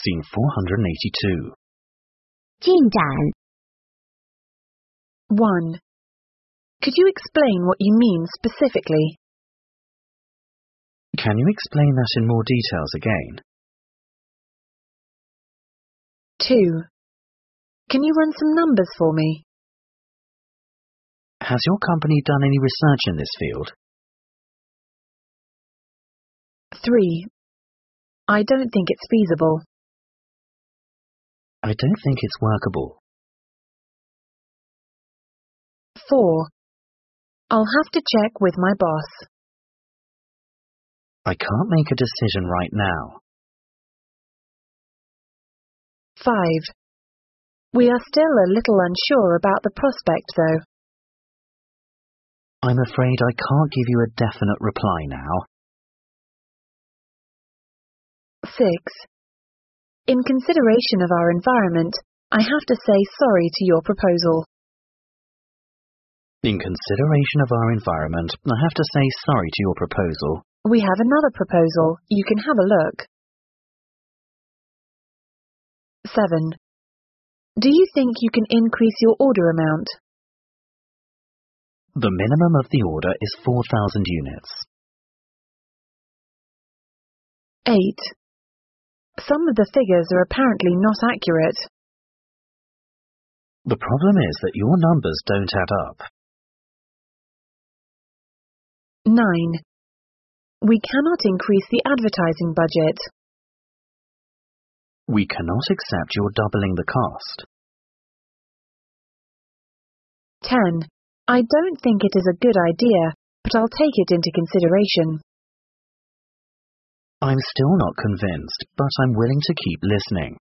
Scene 482. 进展 1. Could you explain what you mean specifically? Can you explain that in more details again? 2. Can you run some numbers for me? Has your company done any research in this field? 3. I don't think it's feasible. I don't think it's workable. 4. I'll have to check with my boss. I can't make a decision right now. 5. We are still a little unsure about the prospect, though. I'm afraid I can't give you a definite reply now. 6. In consideration of our environment, I have to say sorry to your proposal. In consideration of our environment, I have to say sorry to your proposal. We have another proposal. You can have a look. 7. Do you think you can increase your order amount? The minimum of the order is 4,000 units. 8. Some of the figures are apparently not accurate. The problem is that your numbers don't add up. 9. We cannot increase the advertising budget. We cannot accept your doubling the cost. 10. I don't think it is a good idea, but I'll take it into consideration. I'm still not convinced, but I'm willing to keep listening.